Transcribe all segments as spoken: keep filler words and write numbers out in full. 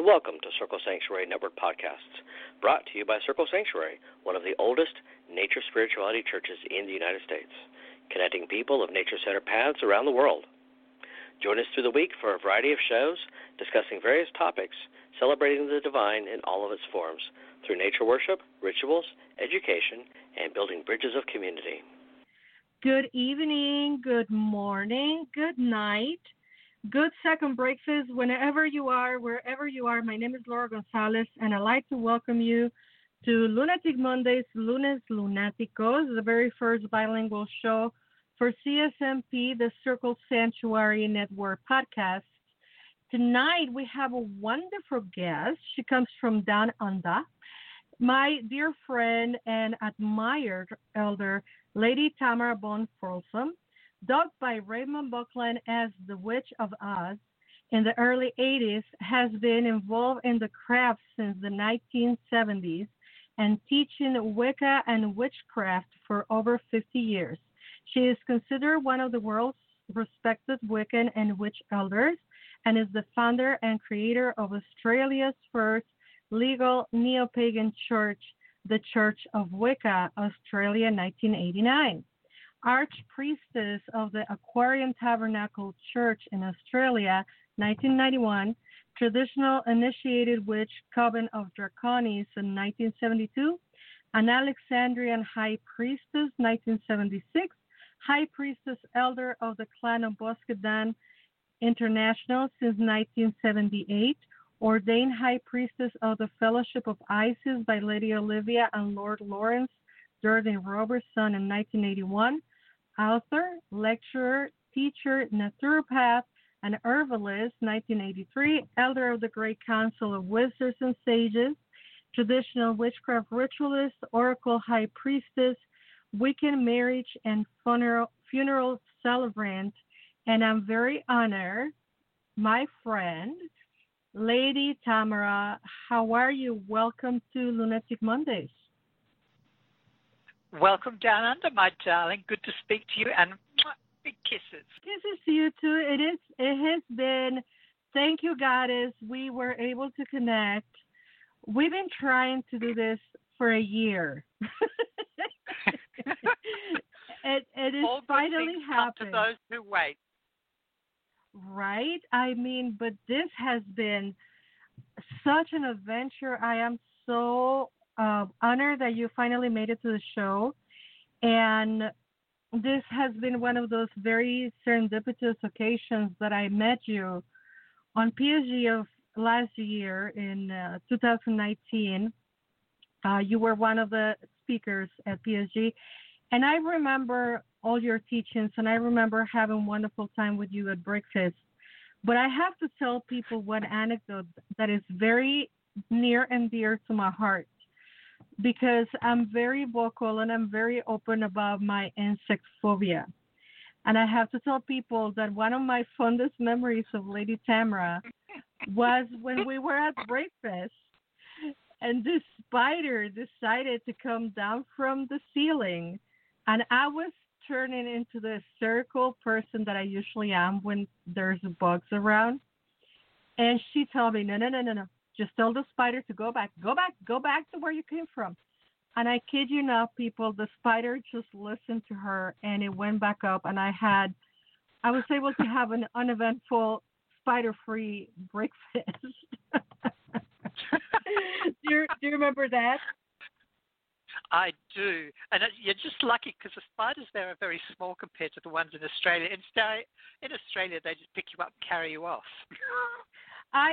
welcome to Circle Sanctuary Network Podcasts, brought to you by Circle Sanctuary, one of the oldest nature spirituality churches in the United States, connecting people of nature-centered paths around the world. Join us through the week for a variety of shows discussing various topics, celebrating the divine in all of its forms, through nature worship, rituals, education, and building bridges of community. Good evening, good morning, good night. Good second breakfast, whenever you are, wherever you are. My name is Laura Gonzalez, and I'd like to welcome you to Lunatic Mondays, Lunes Lunáticos, the very first bilingual show for C S M P, the Circle Sanctuary Network podcast. Tonight, we have a wonderful guest. She comes from down under. My dear friend and admired elder, Lady Tamara Bon Folsom, dubbed by Raymond Buckland as the Witch of Oz in the early eighties, has been involved in the craft since the nineteen seventies and teaching Wicca and witchcraft for over fifty years. She is considered one of the world's respected Wiccan and witch elders and is the founder and creator of Australia's first legal neo-pagan church, the Church of Wicca, Australia, nineteen eighty-nine. Archpriestess of the Aquarian Tabernacle Church in Australia, nineteen ninety-one, Traditional Initiated Witch Coven of Draconis in nineteen seventy-two, an Alexandrian High Priestess, nineteen seventy-six, High Priestess Elder of the Clan of Bosquedan International since nineteen seventy-eight, ordained High Priestess of the Fellowship of Isis by Lady Olivia and Lord Lawrence Durden Robertson in nineteen eighty-one, author, lecturer, teacher, naturopath, and herbalist, nineteen eighty-three, elder of the Great Council of Wizards and Sages, traditional witchcraft ritualist, oracle high priestess, Wiccan marriage and funeral, funeral celebrant, and I'm very honored, my friend, Lady Tamara. How are you? Welcome to Lunatic Mondays. Welcome down under, my darling. Good to speak to you, and big kisses. Kisses to you too. It is. It has been. Thank you, Goddess. We were able to connect. We've been trying to do this for a year. it it is All finally happened. To those who wait. Right. I mean, but this has been such an adventure. I am so Uh, honored that you finally made it to the show, and this has been one of those very serendipitous occasions that I met you on P S G of last year in uh, two thousand nineteen. Uh, you were one of the speakers at P S G, and I remember all your teachings, and I remember having a wonderful time with you at breakfast. But I have to tell people one anecdote that is very near and dear to my heart, because I'm very vocal and I'm very open about my insect phobia. And I have to tell people that one of my fondest memories of Lady Tamara was when we were at breakfast and this spider decided to come down from the ceiling. And I was turning into the circle person that I usually am when there's bugs around. And she told me, no, no, no, no, no. Just tell the spider to go back, go back, go back to where you came from. And I kid you not, people, the spider just listened to her and it went back up. And I had, I was able to have an uneventful spider-free breakfast. do, you, do you remember that? I do. And you're just lucky because the spiders there are very small compared to the ones in Australia. In, in Australia, they just pick you up and carry you off. I,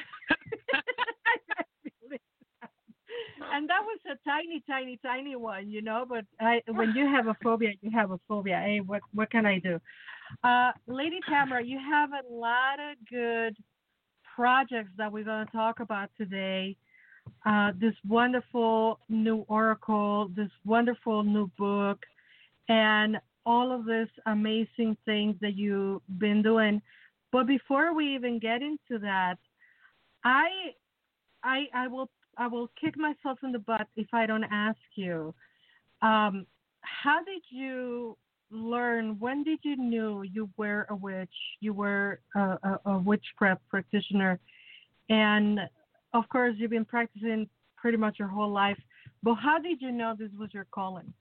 and that was a tiny, tiny, tiny one, you know. But I, when you have a phobia, you have a phobia. Hey, what what can I do? Uh, Lady Tamara, you have a lot of good projects that we're going to talk about today. Uh, this wonderful new oracle, this wonderful new book, and all of this amazing things that you've been doing. But before we even get into that, I, I, I will, I will kick myself in the butt if I don't ask you. Um, how did you learn? When did you know you were a witch? You were a, a, a witchcraft practitioner, and of course, you've been practicing pretty much your whole life, but how did you know this was your calling?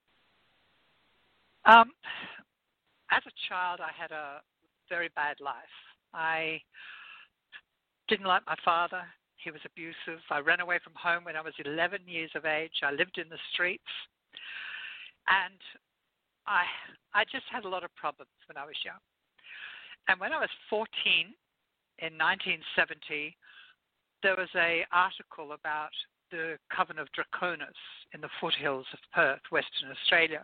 Um, as a child, I had a very bad life. I didn't like my father. He was abusive. I ran away from home when I was eleven years of age. I lived in the streets. And I I just had a lot of problems when I was young. And when I was fourteen, in nineteen seventy, there was an article about the Coven of Draconis in the foothills of Perth, Western Australia.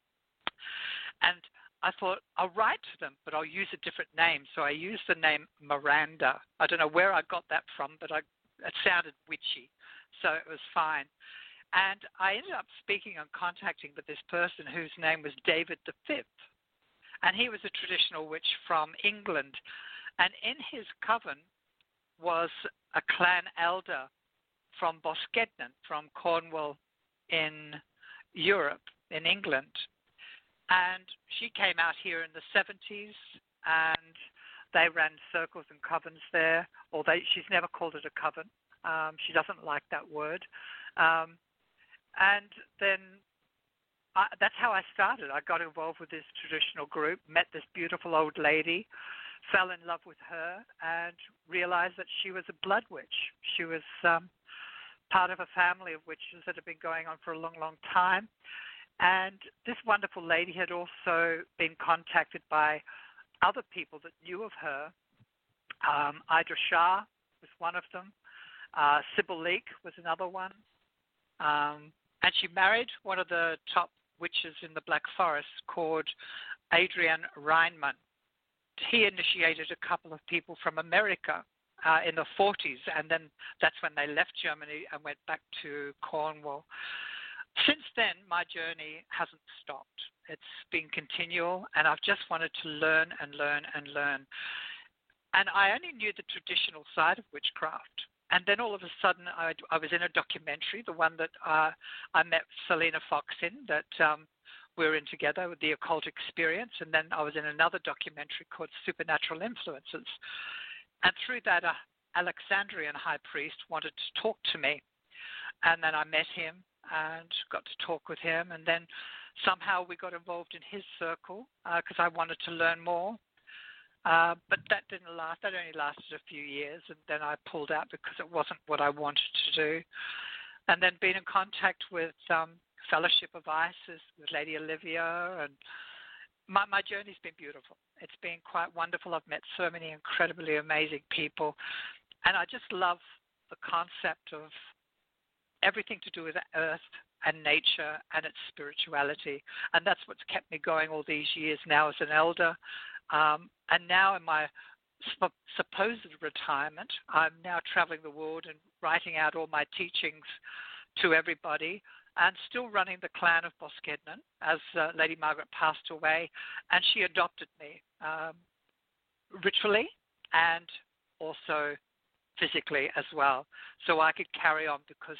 And I thought, I'll write to them, but I'll use a different name. So I used the name Miranda. I don't know where I got that from, but I, it sounded witchy, so it was fine. And I ended up speaking and contacting with this person whose name was David the Fifth. And he was a traditional witch from England. And in his coven was a clan elder from Boskednan, from Cornwall in Europe, in England. And she came out here in the seventies, and they ran circles and covens there, although she's never called it a coven. Um, she doesn't like that word. Um, and then I, that's how I started. I got involved with this traditional group, met this beautiful old lady, fell in love with her, and realized that she was a blood witch. She was um, part of a family of witches that had been going on for a long, long time. And this wonderful lady had also been contacted by other people that knew of her. Um, Idra Shah was one of them. Uh, Sybil Leek was another one. Um, and she married one of the top witches in the Black Forest called Adrienne Reinman. He initiated a couple of people from America uh, in the forties, and then that's when they left Germany and went back to Cornwall. Since then, my journey hasn't stopped. It's been continual, and I've just wanted to learn and learn and learn. And I only knew the traditional side of witchcraft. And then all of a sudden, I, I was in a documentary, the one that uh, I met Selena Fox in, that um, we were in together with The Occult Experience. And then I was in another documentary called Supernatural Influences. And through that, uh, Alexandrian high priest wanted to talk to me. And then I met him and got to talk with him. And then somehow we got involved in his circle because uh, I wanted to learn more. Uh, but that didn't last. That only lasted a few years, and then I pulled out because it wasn't what I wanted to do. And then being in contact with um, Fellowship of Isis, with Lady Olivia, and my, my journey's been beautiful. It's been quite wonderful. I've met so many incredibly amazing people, and I just love the concept of everything to do with the earth and nature and its spirituality. And that's what's kept me going all these years now as an elder. Um, and now in my sup- supposed retirement, I'm now traveling the world and writing out all my teachings to everybody and still running the clan of Boskednan as uh, Lady Margaret passed away. And she adopted me um, ritually and also physically as well, so I could carry on because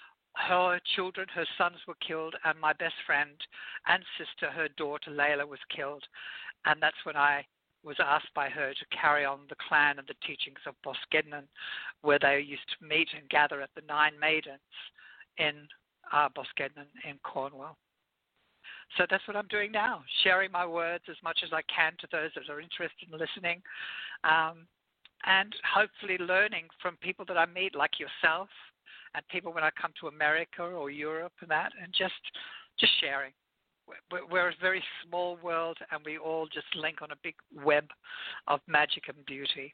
her children, her sons were killed, and my best friend and sister, her daughter Layla, was killed. And that's when I was asked by her to carry on the clan and the teachings of Boskednan, where they used to meet and gather at the Nine Maidens in uh, Boskednan in Cornwall. So that's what I'm doing now, sharing my words as much as I can to those that are interested in listening, um, and hopefully learning from people that I meet, like yourself, and people when I come to America or Europe and that, and just just sharing. We're, we're a very small world, and we all just link on a big web of magic and beauty.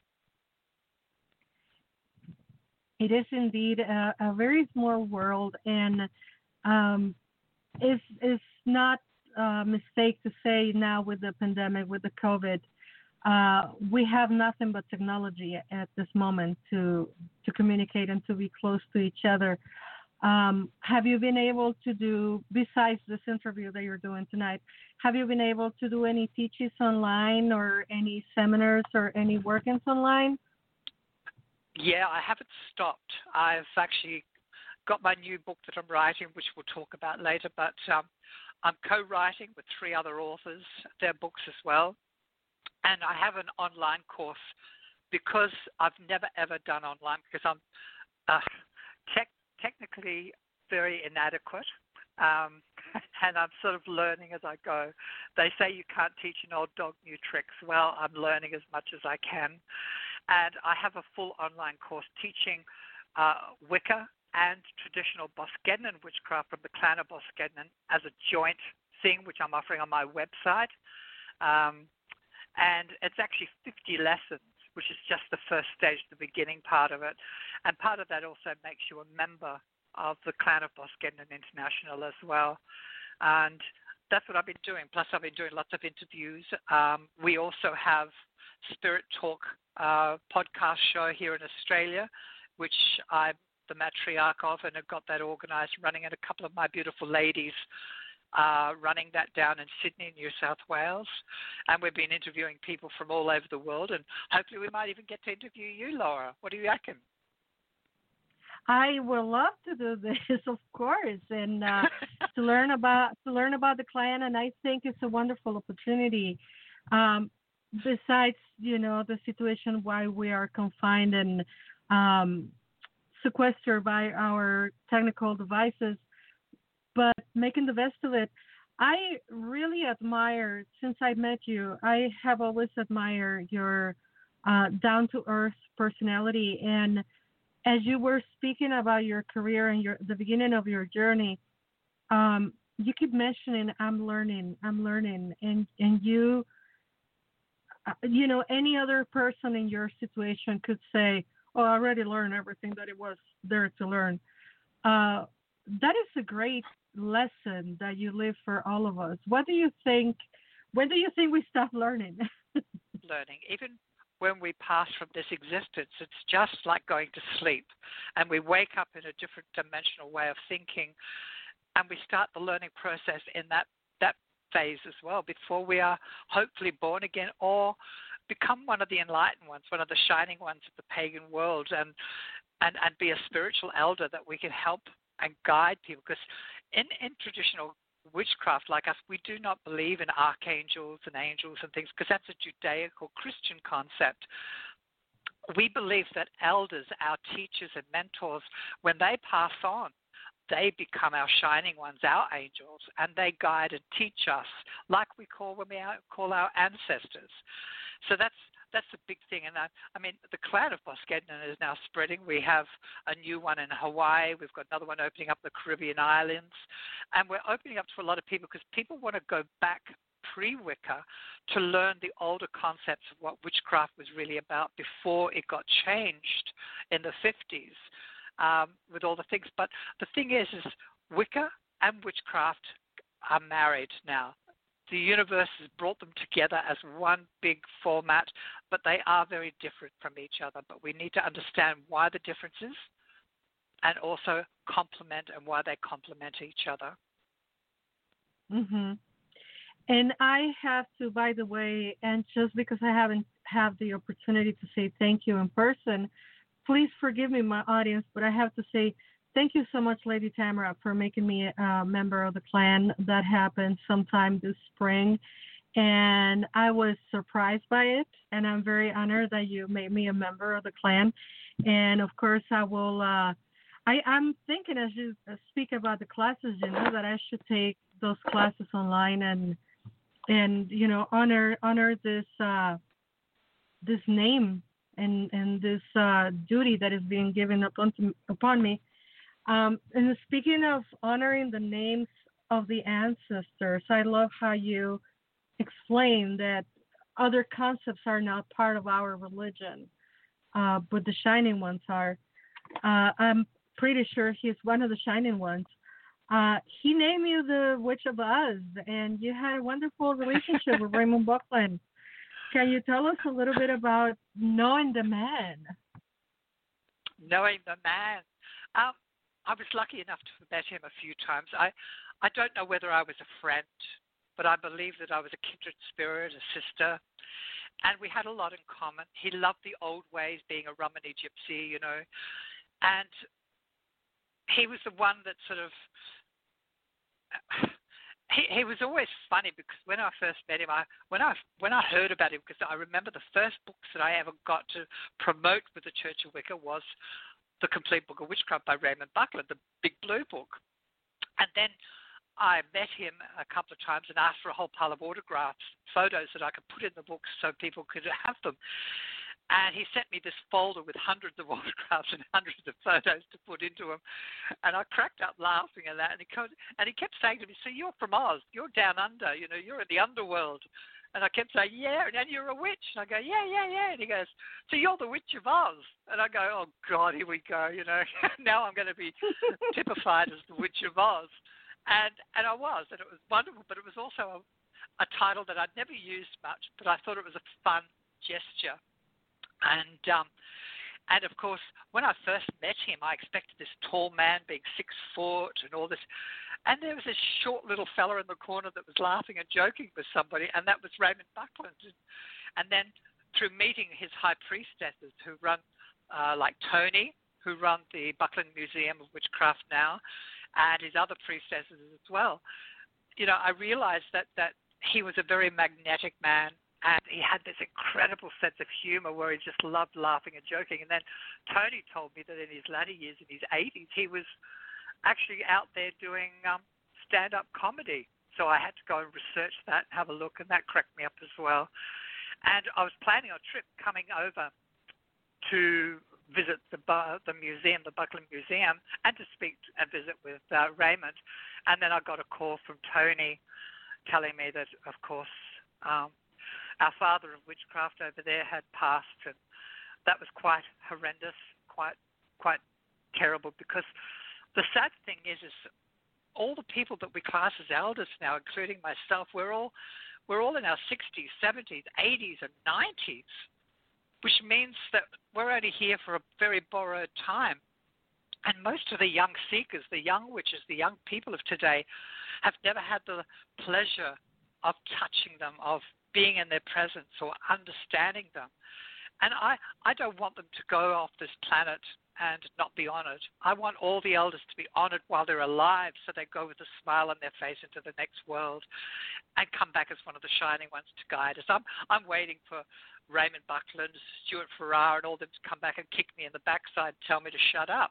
It is indeed a, a very small world, and um, it's, it's not a mistake to say now with the pandemic, with the COVID, uh, we have nothing but technology at this moment to to communicate and to be close to each other. Um, have you been able to do, besides this interview that you're doing tonight, have you been able to do any teachings online or any seminars or any workings online? Yeah, I haven't stopped. I've actually got my new book that I'm writing, which we'll talk about later, but um, I'm co-writing with three other authors their books as well. And I have an online course because I've never, ever done online because I'm Uh, tech, technically very inadequate, um, and I'm sort of learning as I go. They say you can't teach an old dog new tricks. Well, I'm learning as much as I can. And I have a full online course teaching uh, Wicca and traditional Boskednan witchcraft from the clan of Boskednan as a joint thing, which I'm offering on my website. Um, and it's actually fifty lessons, which is just the first stage, the beginning part of it. And part of that also makes you a member of the clan of Boskednan International as well. And that's what I've been doing. Plus, I've been doing lots of interviews. Um, we also have Spirit Talk uh, podcast show here in Australia, which I'm the matriarch of, and have got that organized, running, and a couple of my beautiful ladies uh, running that down in Sydney, New South Wales. And we've been interviewing people from all over the world, and hopefully we might even get to interview you, Laura. What do you reckon? I would love to do this, of course, and uh, to learn about to learn about the clan. And I think it's a wonderful opportunity. Um, besides, you know, the situation why we are confined and um, sequestered by our technical devices, but making the best of it. I really admire, since I met you, I have always admired your uh, down-to-earth personality. And as you were speaking about your career and your the beginning of your journey, um, you keep mentioning, I'm learning, I'm learning. And, and you, uh, you know, any other person in your situation could say, oh, I already learned everything that it was there to learn. Uh, that is a great lesson that you live for all of us. What do you think, when do you think we stop learning? Learning. Even when we pass from this existence, it's just like going to sleep, and we wake up in a different dimensional way of thinking, and we start the learning process in that, that phase as well before we are hopefully born again or become one of the enlightened ones, one of the shining ones of the pagan world, and, and, and be a spiritual elder that we can help and guide people. Because in, in traditional witchcraft like us, we do not believe in archangels and angels and things, because that's a Judaical Christian concept. We believe that elders, our teachers and mentors, when they pass on, they become our shining ones, our angels, and they guide and teach us, like we call when we call our ancestors. So that's that's a big thing. And I, I mean, the clan of Boskednan is now spreading. We have a new one in Hawaii. We've got another one opening up in the Caribbean islands. And we're opening up to a lot of people because people want to go back pre-Wicca to learn the older concepts of what witchcraft was really about before it got changed in the fifties um, with all the things. But the thing is, is Wicca and witchcraft are married now. The universe has brought them together as one big format, but they are very different from each other. But we need to understand why the differences and also complement and why they complement each other. Mm-hmm. And I have to, by the way, and just because I haven't had the opportunity to say thank you in person, please forgive me, my audience, but I have to say thank you so much, Lady Tamara, for making me a member of the clan. That happened sometime this spring, and I was surprised by it, and I'm very honored that you made me a member of the clan. And, of course, I will uh, I, I'm thinking as you speak about the classes, you know, that I should take those classes online and, and you know, honor honor this uh, this name and, and this uh, duty that is being given upon, upon me. Um, and speaking of honoring the names of the ancestors, I love how you explain that other concepts are not part of our religion, uh, but the shining ones are. Uh, I'm pretty sure he's one of the shining ones. Uh, he named you the Witch of Oz, and you had a wonderful relationship with Raymond Buckland. Can you tell us a little bit about knowing the man? Knowing the man. Um, I was lucky enough to have met him a few times. I, I don't know whether I was a friend, but I believe that I was a kindred spirit, a sister, and we had a lot in common. He loved the old ways, being a Romany gypsy, you know, and he was the one that sort of, he, he was always funny because when I first met him, I when I when I heard about him, because I remember the first books that I ever got to promote with the Church of Wicca was The Complete Book of Witchcraft by Raymond Buckland, the big blue book. And then I met him a couple of times and asked for a whole pile of autographs, photos that I could put in the books so people could have them. And he sent me this folder with hundreds of autographs and hundreds of photos to put into them. And I cracked up laughing at that. And he, and he kept saying to me, so you're from Oz, you're down under, you know, you're in the underworld. And I kept saying, yeah, and you're a witch. And I go, yeah, yeah, yeah. And he goes, so you're the Witch of Oz. And I go, oh, God, here we go, you know. Now I'm going to be typified as the Witch of Oz. And and I was, and it was wonderful, but it was also a, a title that I'd never used much, but I thought it was a fun gesture. And um, and of course, when I first met him, I expected this tall man being six foot and all this, and there was this short little fella in the corner that was laughing and joking with somebody, and that was Raymond Buckland. And then through meeting his high priestesses who run, uh, like Tony, who run the Buckland Museum of Witchcraft now, and his other priestesses as well, you know, I realized that that he was a very magnetic man. And he had this incredible sense of humor where he just loved laughing and joking. And then Tony told me that in his latter years, in his eighties, he was actually out there doing um, stand-up comedy. So I had to go and research that and have a look, and that cracked me up as well. And I was planning a trip coming over to visit the the museum, the Buckland Museum, and to speak and visit with uh, Raymond. And then I got a call from Tony telling me that, of course, um, our father of witchcraft over there had passed, and that was quite horrendous, quite quite terrible, because the sad thing is, is all the people that we class as elders now, including myself, we're all we're all in our sixties, seventies, eighties, and nineties, which means that we're only here for a very borrowed time. And most of the young seekers, the young witches, the young people of today have never had the pleasure of touching them, of being in their presence or understanding them. And I, I don't want them to go off this planet and not be honored. I want all the elders to be honored while they're alive, so they go with a smile on their face into the next world and come back as one of the shining ones to guide us. I'm, I'm waiting for Raymond Buckland, Stuart Farrar, and all them to come back and kick me in the backside and tell me to shut up.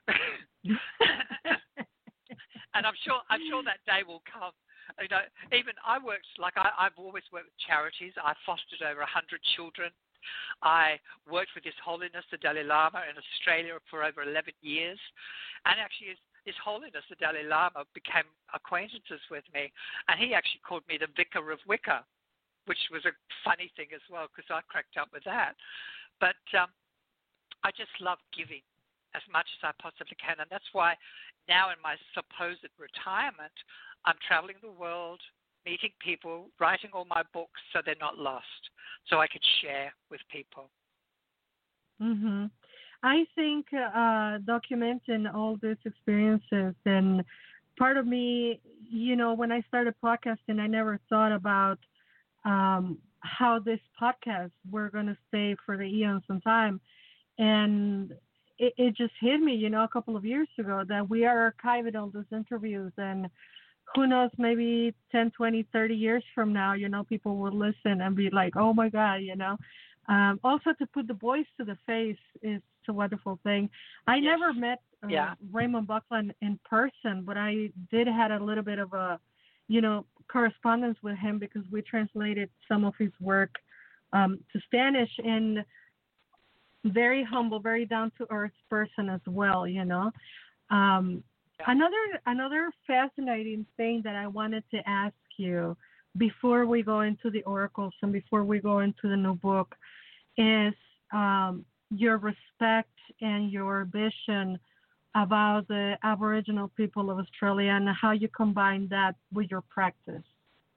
And I'm sure, I'm sure that day will come. You know, even I worked, like I, I've always worked with charities. I fostered over one hundred children. I worked with His Holiness, the Dalai Lama, in Australia for over eleven years. And actually, His, His Holiness, the Dalai Lama, became acquaintances with me. And he actually called me the Vicar of Wicca, which was a funny thing as well, because I cracked up with that. But um, I just love giving as much as I possibly can. And that's why now in my supposed retirement, I'm traveling the world, meeting people, writing all my books so they're not lost, so I could share with people. Mm-hmm. I think uh, documenting all these experiences, and part of me, you know, when I started podcasting, I never thought about um, how this podcast were going to stay for the eons of time. And it, it just hit me, you know, a couple of years ago that we are archiving all those interviews, and who knows, maybe ten, twenty, thirty years from now, you know, people will listen and be like, oh, my God, you know. Um, also, to put the voice to the face is a wonderful thing. I yes. never met uh, yeah. Raymond Buckland in person, but I did had a little bit of a, you know, correspondence with him because we translated some of his work um, to Spanish, and very humble, very down-to-earth person as well, you know. Um Yeah. Another another fascinating thing that I wanted to ask you before we go into the oracles and before we go into the new book is um, your respect and your vision about the Aboriginal people of Australia and how you combine that with your practice.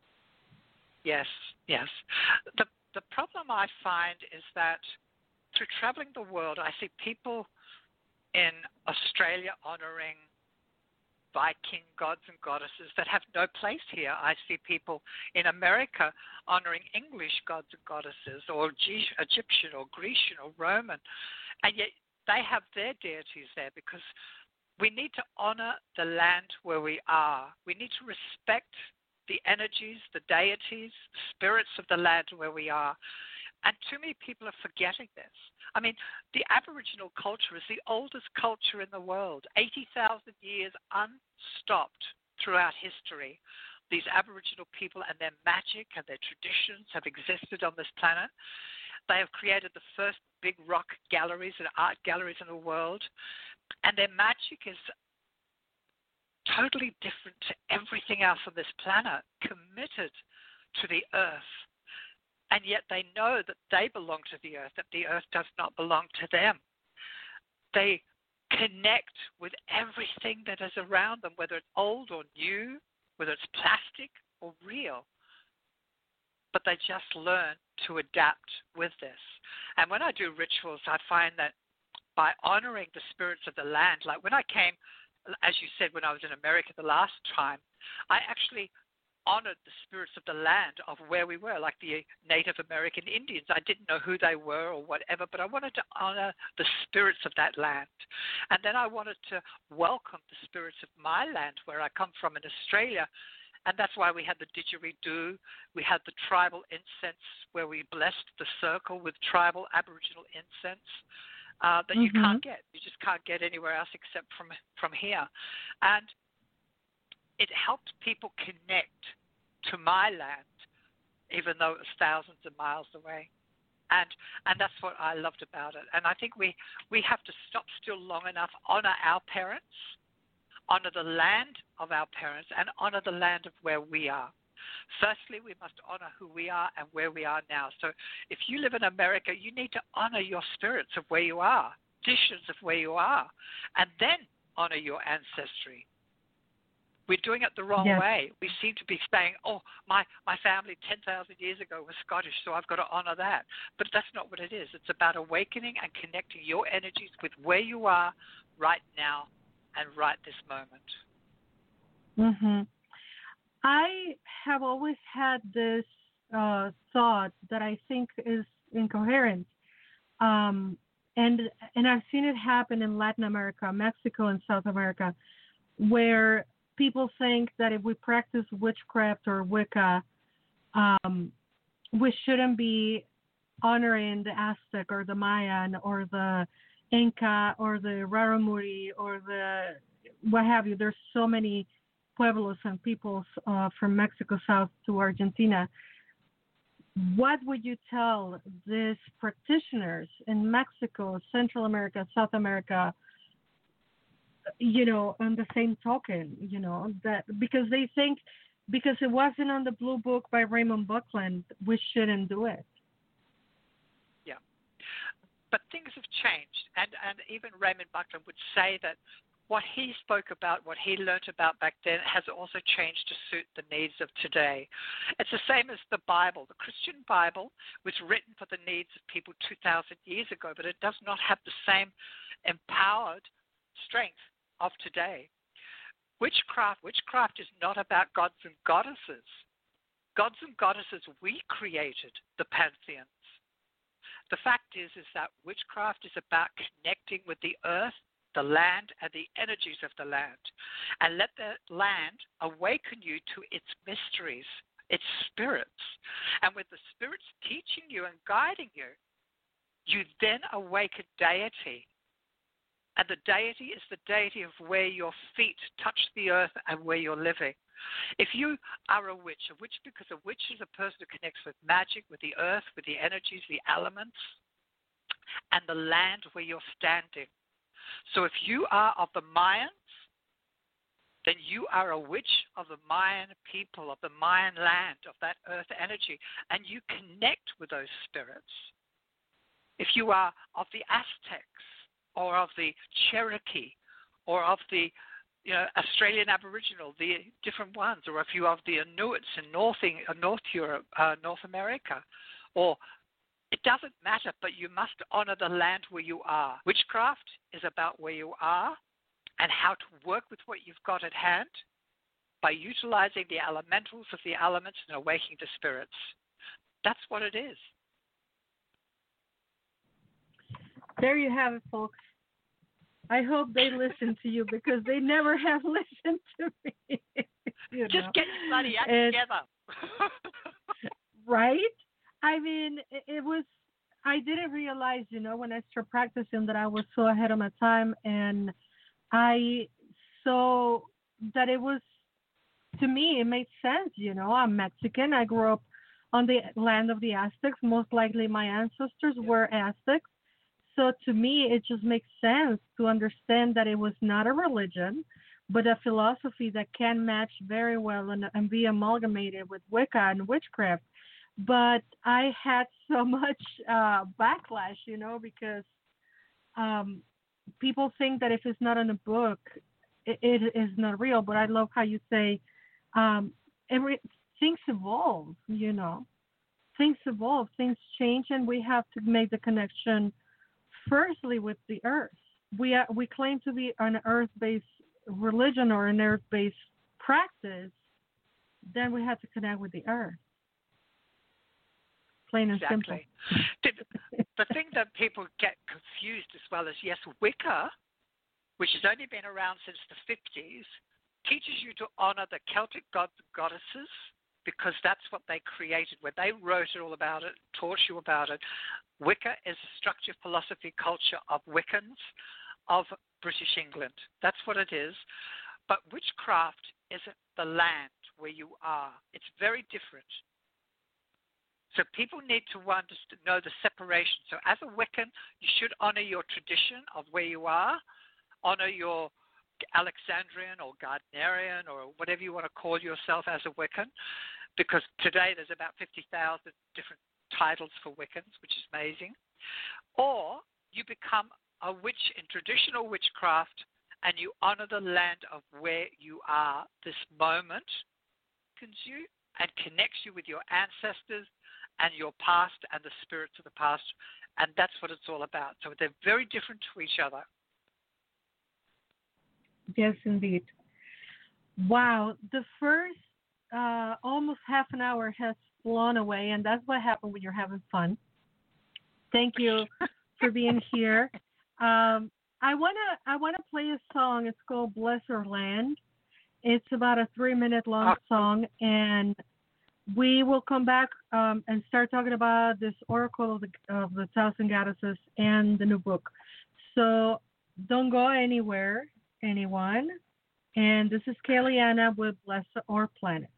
Yes, yes. The the problem I find is that through traveling the world, I see people in Australia honoring Viking gods and goddesses that have no place here. I see people in America honoring English gods and goddesses, or G- Egyptian or Grecian or Roman, and yet they have their deities there, because we need to honor the land where we are. We need to respect the energies, the deities, the spirits of the land where we are. And too many people are forgetting this. I mean, the Aboriginal culture is the oldest culture in the world, eighty thousand years unstopped throughout history. These Aboriginal people and their magic and their traditions have existed on this planet. They have created the first big rock galleries and art galleries in the world. And their magic is totally different to everything else on this planet, committed to the earth. And yet they know that they belong to the earth, that the earth does not belong to them. They connect with everything that is around them, whether it's old or new, whether it's plastic or real. But they just learn to adapt with this. And when I do rituals, I find that by honoring the spirits of the land, like when I came, as you said, when I was in America the last time, I actually honored the spirits of the land of where we were, like the Native American Indians. I didn't know who they were or whatever, but I wanted to honor the spirits of that land. And then I wanted to welcome the spirits of my land, where I come from in Australia. And that's why we had the didgeridoo. We had the tribal incense, where we blessed the circle with tribal Aboriginal incense uh, that mm-hmm. you can't get. You just can't get anywhere else except from, from here. And it helped people connect to my land, even though it was thousands of miles away. And and that's what I loved about it. And I think we, we have to stop still long enough, honor our parents, honor the land of our parents, and honor the land of where we are. Firstly, we must honor who we are and where we are now. So if you live in America, you need to honor your spirits of where you are, traditions of where you are, and then honor your ancestry. We're doing it the wrong yes. way. We seem to be saying, oh, my, my family ten thousand years ago was Scottish, so I've got to honor that. But that's not what it is. It's about awakening and connecting your energies with where you are right now and right this moment. Mm-hmm. I have always had this uh, thought that I think is incoherent. Um, and and I've seen it happen in Latin America, Mexico, and South America, where people think that if we practice witchcraft or Wicca, um, we shouldn't be honoring the Aztec or the Mayan or the Inca or the Raramuri or the what have you. There's so many pueblos and peoples uh, from Mexico south to Argentina. What would you tell these practitioners in Mexico, Central America, South America, you know, on the same token, you know, that because they think because it wasn't on the Blue Book by Raymond Buckland, we shouldn't do it. Yeah. But things have changed. And, and even Raymond Buckland would say that what he spoke about, what he learnt about back then, has also changed to suit the needs of today. It's the same as the Bible. The Christian Bible was written for the needs of people two thousand years ago, but it does not have the same empowered strength of today. Witchcraft, witchcraft is not about gods and goddesses. Gods and goddesses, we created the pantheons. The fact is, is that witchcraft is about connecting with the earth, the land, and the energies of the land. And let the land awaken you to its mysteries, its spirits. And with the spirits teaching you and guiding you, you then awaken deity. And the deity is the deity of where your feet touch the earth and where you're living. If you are a witch, a witch because a witch is a person who connects with magic, with the earth, with the energies, the elements, and the land where you're standing. So if you are of the Mayans, then you are a witch of the Mayan people, of the Mayan land, of that earth energy, and you connect with those spirits. If you are of the Aztecs, or of the Cherokee, or of the you know, Australian Aboriginal, the different ones, or if you are of the Inuits in North, uh, North Europe, uh, North America, or it doesn't matter, but you must honor the land where you are. Witchcraft is about where you are and how to work with what you've got at hand by utilizing the elementals of the elements and awakening the spirits. That's what it is. There you have it, folks. I hope they listen to you because they never have listened to me. you Just know. get your bloody act and, together. Right? I mean, it, it was. I didn't realize, you know, when I started practicing that I was so ahead of my time, and I saw that it was, to me, it made sense. You know, I'm Mexican. I grew up on the land of the Aztecs. Most likely, my ancestors were Aztecs. So to me, it just makes sense to understand that it was not a religion, but a philosophy that can match very well and, and be amalgamated with Wicca and witchcraft. But I had so much uh, backlash, you know, because um, people think that if it's not in a book, it, it is not real. But I love how you say um, every things evolve, you know, things evolve, things change, and we have to make the connection firstly with the earth. We are, we claim to be an earth-based religion or an earth-based practice. Then we have to connect with the earth. Plain and exactly. simple. The, the thing that people get confused as well is, yes, Wicca, which has only been around since the fifties, teaches you to honor the Celtic gods and goddesses because that's what they created. When they wrote it all about it, taught you about it, Wicca is a structure, philosophy, culture of Wiccans of British England. That's what it is. But witchcraft isn't the land where you are. It's very different. So people need to understand, know the separation. So as a Wiccan, you should honor your tradition of where you are, honor your Alexandrian or Gardnerian or whatever you want to call yourself as a Wiccan, because today there's about fifty thousand different titles for Wiccans, which is amazing. Or you become a witch in traditional witchcraft and you honor the land of where you are this moment, you, and connects you with your ancestors and your past and the spirits of the past, and that's what it's all about. So they're very different to each other. Yes, indeed. Wow, the first uh, almost half an hour has flown away, and that's what happens when you're having fun. Thank you for being here. Um, I wanna I wanna play a song. It's called "Bless Our Land." It's about a three-minute long song, and we will come back um, and start talking about this Oracle of the, of the Thousand Goddesses and the new book. So don't go anywhere, anyone. And this is Kellyanna with Bless Our Planet.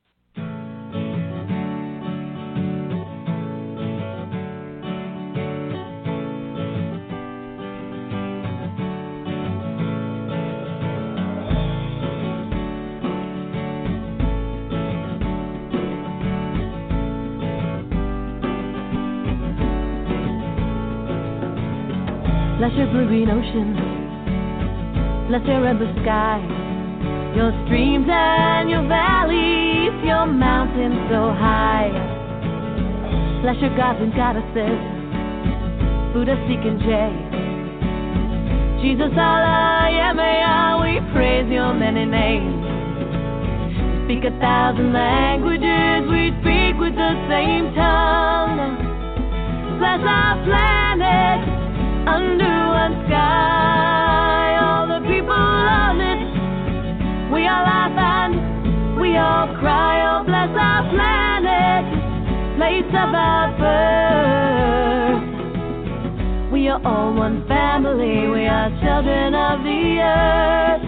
Bless your blue-green ocean, bless your endless sky, your streams and your valleys, your mountains so high. Bless your gods and goddesses, Buddha, Sikh, and Jay, Jesus, Allah, Yamaya, we praise your many names. We speak a thousand languages, we speak with the same tongue. Bless our planet under one sky, all the people on it, we all laugh and we all cry. Oh, bless our planet, place of our birth. We are all one family, we are children of the earth.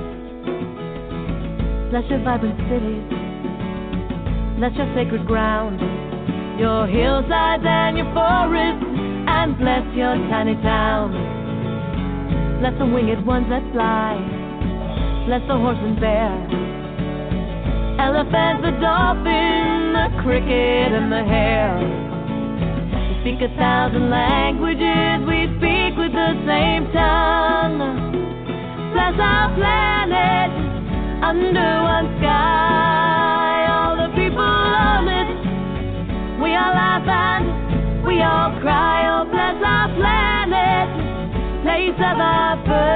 Bless your vibrant cities, bless your sacred ground, your hillsides and your forests, and bless your tiny towns. Bless the winged ones that fly, bless the horse and bear, elephant, the dolphin, the cricket, and the hare. We speak a thousand languages, we speak with the same tongue. Bless our planet under one sky, all the people on it, we all laugh and we all cry. Oh, bless our planet, place of our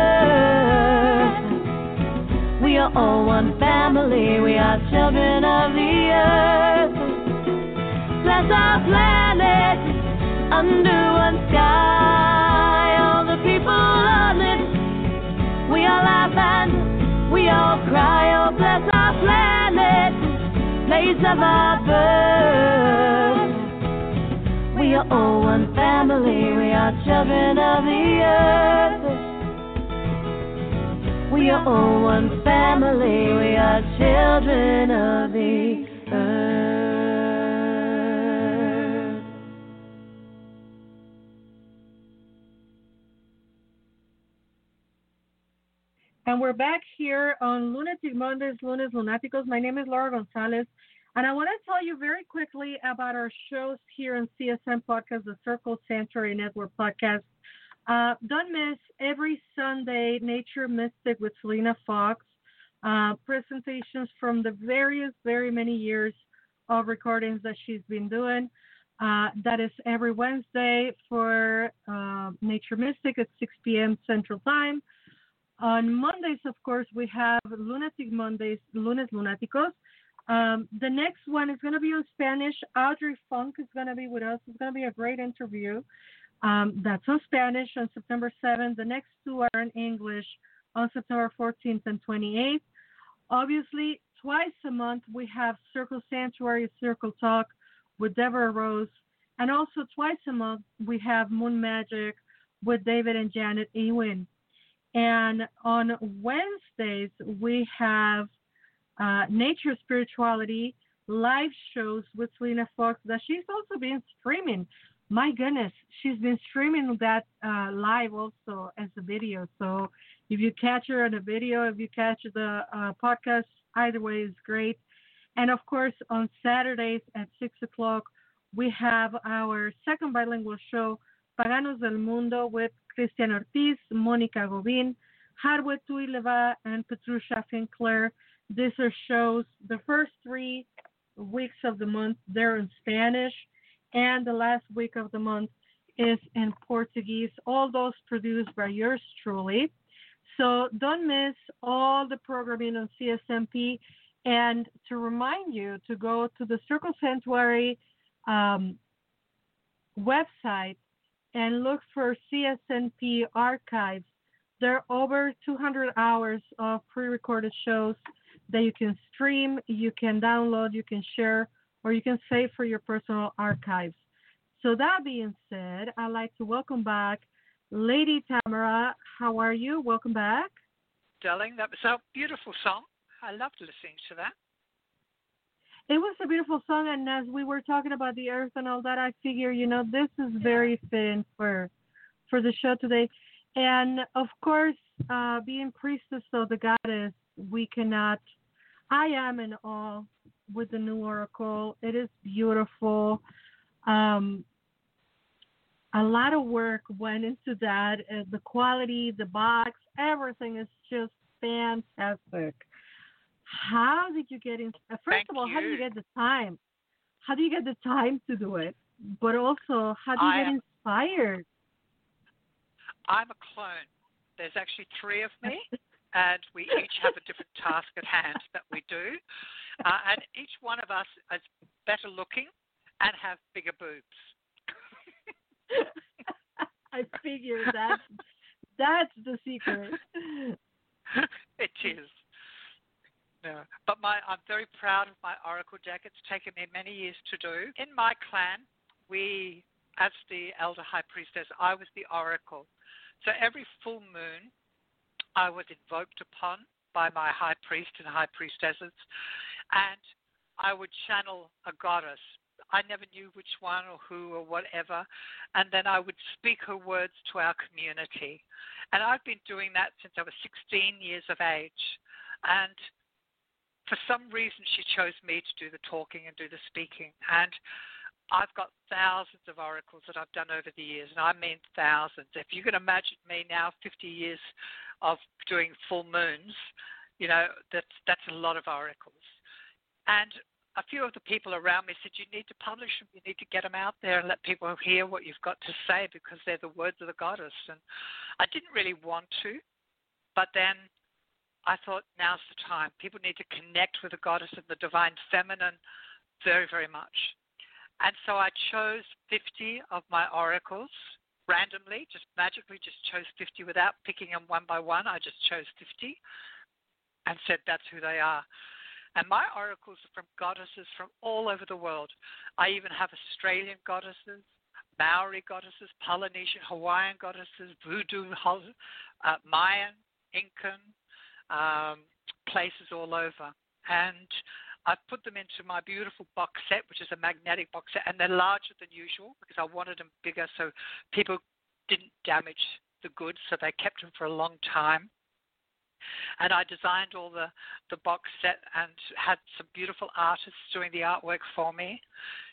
birth. We are all one family, we are children of the earth. Bless our planet, under one sky, all the people on it, we all laugh and we all cry. Oh, bless our planet, place of our birth. are all one family, we are children of the earth. We are all one family, we are children of the earth. And we're back here on Lunatic Mondays, Lunes Lunaticos. My name is Laura Gonzalez, and I want to tell you very quickly about our shows here on C S M Podcast, the Circle Sanctuary Network podcast. Uh, don't miss every Sunday Nature Mystic with Selena Fox, uh, presentations from the various, very many years of recordings that she's been doing. Uh, that is every Wednesday for uh, Nature Mystic at six p.m. Central Time. On Mondays, of course, we have Lunatic Mondays, Lunes Lunaticos. Um, the next one is going to be on Spanish. Audrey Funk is going to be with us. It's going to be a great interview. Um, that's on Spanish on September seventh. The next two are in English on September fourteenth and twenty-eighth. Obviously, twice a month we have Circle Sanctuary, Circle Talk with Deborah Rose. And also twice a month we have Moon Magic with David and Janet Ewing. And on Wednesdays we have uh, Nature Spirituality live shows with Selena Fox that she's also been streaming. My goodness, she's been streaming that uh, live also as a video. So if you catch her in a video, if you catch the uh, podcast, either way is great. And of course, on Saturdays at six o'clock, we have our second bilingual show, Paganos del Mundo, with Cristian Ortiz, Monica Gobin, Harwe Tuileva, and Petrusha Finclair. These are shows, the first three weeks of the month, they're in Spanish. And the last week of the month is in Portuguese. All those produced by yours truly. So don't miss all the programming on C S M P. And to remind you to go to the Circle Sanctuary um, website and look for C S M P archives. There are over two hundred hours of pre-recorded shows that you can stream, you can download, you can share, or you can save for your personal archives. So that being said, I'd like to welcome back Lady Tamara. How are you? Welcome back. Darling, that was a beautiful song. I loved listening to that. It was a beautiful song, and as we were talking about the earth and all that, I figure, you know, this is very fitting for, for the show today. And, of course, uh, being priestess of the goddess, we cannot, I am in awe with the new oracle. It is beautiful. Um, a lot of work went into that. Uh, the quality, the box, everything is just fantastic. How did you get in? Uh, first Thank of all, you. how do you get the time? How do you get the time to do it? But also, how do you I get am, inspired? I'm a clone. There's actually three of me, and we each have a different task at hand that we do. Uh, and each one of us is better looking and have bigger boobs. I figured that's, that's the secret. It is. No. But my, I'm very proud of my oracle deck. It's taken me many years to do. In my clan, we, as the elder high priestess, I was the oracle. So every full moon, I was invoked upon by my high priest and high priestesses, and I would channel a goddess. I never knew which one or who or whatever, and then I would speak her words to our community. And I've been doing that since I was sixteen years of age. And for some reason, she chose me to do the talking and do the speaking. And I've got thousands of oracles that I've done over the years, and I mean thousands. If you can imagine me now, fifty years of doing full moons, you know, that's, that's a lot of oracles. And a few of the people around me said, you need to publish them, you need to get them out there and let people hear what you've got to say because they're the words of the goddess. And I didn't really want to, but then I thought now's the time. People need to connect with the goddess and the divine feminine very, very much. And so I chose fifty of my oracles randomly, just magically just chose fifty without picking them one by one. I just chose fifty and said that's who they are. And my oracles are from goddesses from all over the world. I even have Australian goddesses, Maori goddesses, Polynesian, Hawaiian goddesses, voodoo, uh, Mayan, Incan, um, places all over. And I've put them into my beautiful box set, which is a magnetic box set, and they're larger than usual because I wanted them bigger so people didn't damage the goods, so they kept them for a long time. And I designed all the, the box set and had some beautiful artists doing the artwork for me.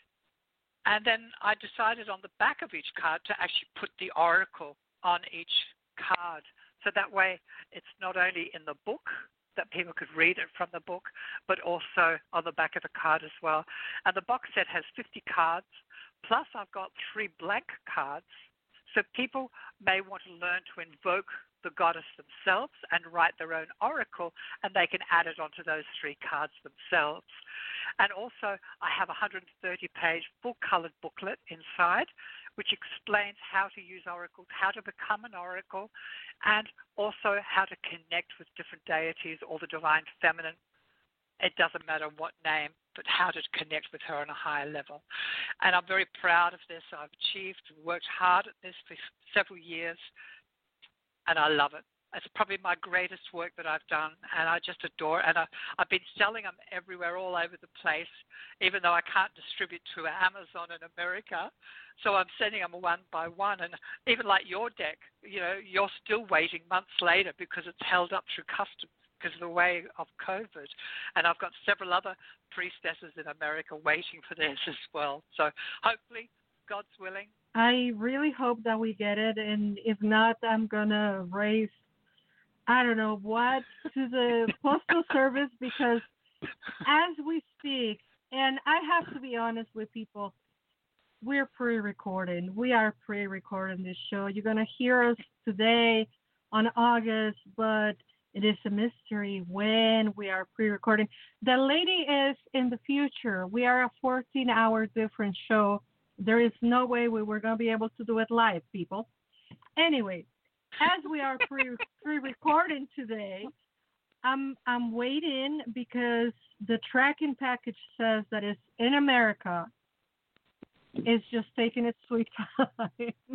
And then I decided on the back of each card to actually put the oracle on each card. So that way it's not only in the book that people could read it from the book, but also on the back of the card as well. And the box set has fifty cards, plus I've got three blank cards. So people may want to learn to invoke the goddess themselves and write their own oracle, and they can add it onto those three cards themselves. And also, I have a one hundred thirty page full-colored booklet inside, which explains how to use oracles, how to become an oracle, and also how to connect with different deities or the divine feminine. It doesn't matter what name, but how to connect with her on a higher level. And I'm very proud of this. I've achieved, worked hard at this for several years, and I love it. It's probably my greatest work that I've done, and I just adore it. And I, I've been selling them everywhere, all over the place, even though I can't distribute to Amazon in America. So I'm sending them one by one. And even like your deck, you know, you're still waiting months later because it's held up through customs because of the way of COVID. And I've got several other priestesses in America waiting for this as well. So hopefully, God's willing. I really hope that we get it. And if not, I'm going to raise I don't know what to the Postal Service, because as we speak, and I have to be honest with people, we're pre-recording. We are pre-recording this show. You're going to hear us today on August, but it is a mystery when we are pre-recording. The lady is in the future. We are a fourteen hour different show. There is no way we were going to be able to do it live, people. Anyway. As we are pre pre-recording today, I'm I'm waiting because the tracking package says that it's in America. It's just taking its sweet time.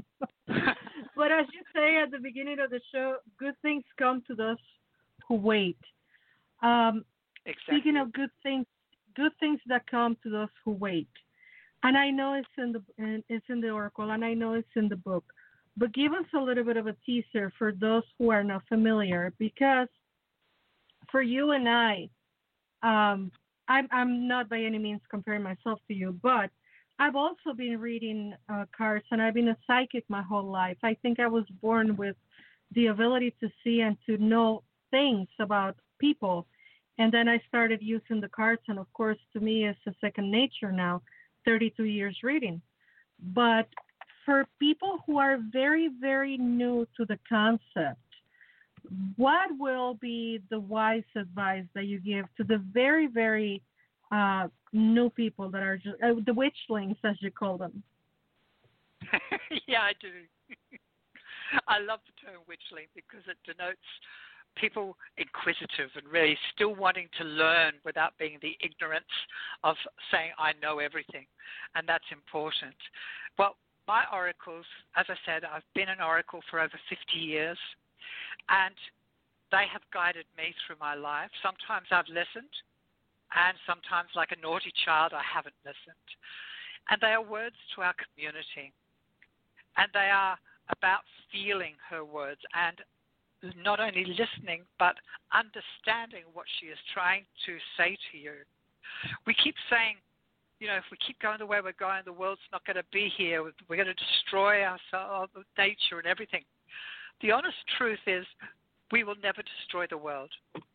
But as you say at the beginning of the show, good things come to those who wait. Um, exactly. Speaking of good things, good things that come to those who wait, and I know it's in the it's in the oracle, and I know it's in the book. But give us a little bit of a teaser for those who are not familiar, because for you and I, um, I'm, I'm not by any means comparing myself to you, but I've also been reading uh, cards, and I've been a psychic my whole life. I think I was born with the ability to see and to know things about people. And then I started using the cards, and of course, to me, it's a second nature now, thirty-two years reading. But for people who are very, very new to the concept, what will be the wise advice that you give to the very, very uh, new people that are just, uh, the witchlings, as you call them? Yeah, I do. I love the term witchling because it denotes people inquisitive and really still wanting to learn without being the ignorance of saying, I know everything. And that's important. Well, my oracles, as I said, I've been an oracle for over fifty years, and they have guided me through my life. Sometimes I've listened, and sometimes, like a naughty child, I haven't listened. And they are words to our community, and they are about feeling her words and not only listening, but understanding what she is trying to say to you. We keep saying, you know, if we keep going the way we're going, the world's not going to be here. We're going to destroy ourselves, nature and everything. The honest truth is we will never destroy the world.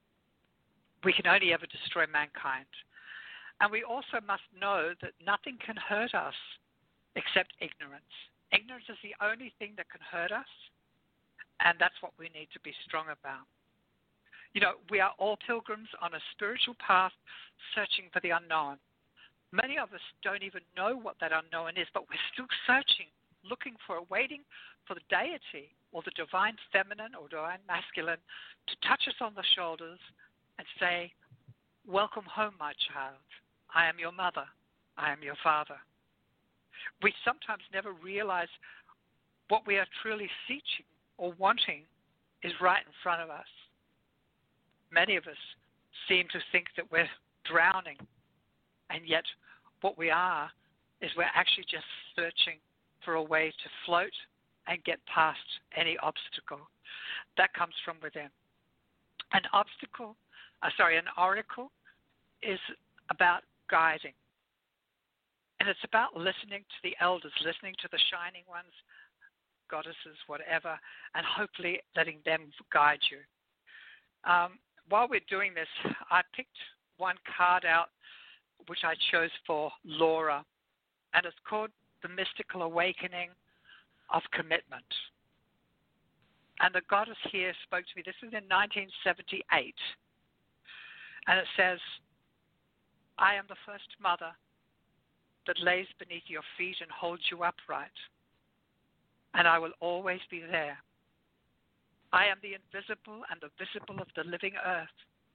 We can only ever destroy mankind. And we also must know that nothing can hurt us except ignorance. Ignorance is the only thing that can hurt us, and that's what we need to be strong about. You know, we are all pilgrims on a spiritual path searching for the unknown. Many of us don't even know what that unknown is, but we're still searching, looking for, waiting for the deity or the divine feminine or divine masculine to touch us on the shoulders and say, welcome home, my child. I am your mother. I am your father. We sometimes never realize what we are truly seeking or wanting is right in front of us. Many of us seem to think that we're drowning, and yet what we are is we're actually just searching for a way to float and get past any obstacle. That comes from within. An obstacle, uh, sorry, an oracle is about guiding. And it's about listening to the elders, listening to the shining ones, goddesses, whatever, and hopefully letting them guide you. Um, while we're doing this, I picked one card out, which I chose for Laura, and it's called The Mystical Awakening of Commitment. And the goddess here spoke to me. This is in nineteen seventy-eight. And it says, I am the first mother that lays beneath your feet and holds you upright. And I will always be there. I am the invisible and the visible of the living earth.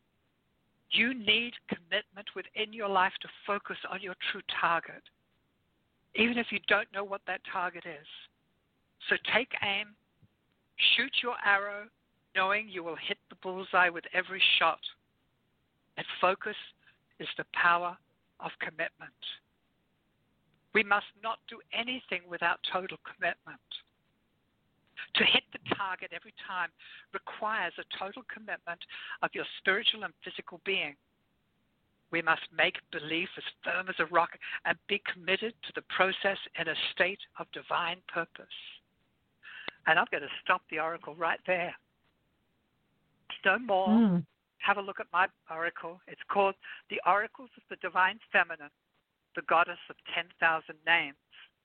You need commitment within your life to focus on your true target, even if you don't know what that target is. So take aim, shoot your arrow, knowing you will hit the bullseye with every shot. And focus is the power of commitment. We must not do anything without total commitment. To hit the target every time requires a total commitment of your spiritual and physical being. We must make belief as firm as a rock and be committed to the process in a state of divine purpose. And I'm going to stop the oracle right there. No more. Mm. Have a look at my oracle. It's called The Oracles of the Divine Feminine, the Goddess of ten thousand Names.